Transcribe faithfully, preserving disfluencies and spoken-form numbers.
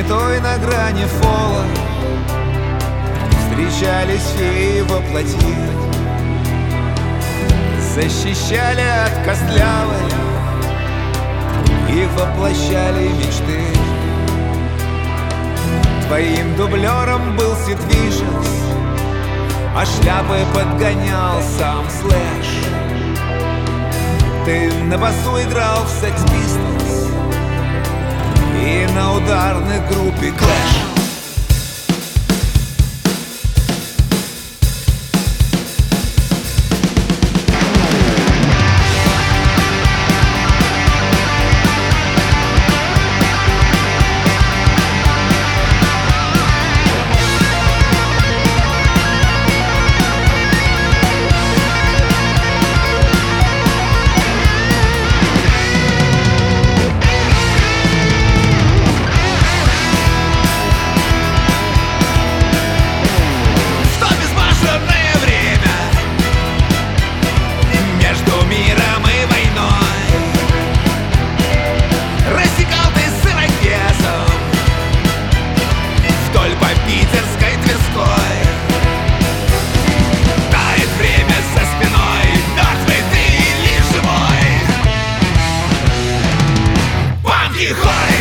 святой на грани фола встречались феи во плоти, защищали от костлявой, их воплощали мечты. Твоим дублером был Сид Вишес, а шляпы подгонял сам Слэш. Ты на басу играл в Sex Pistols и на ударной группе Clash. Хай!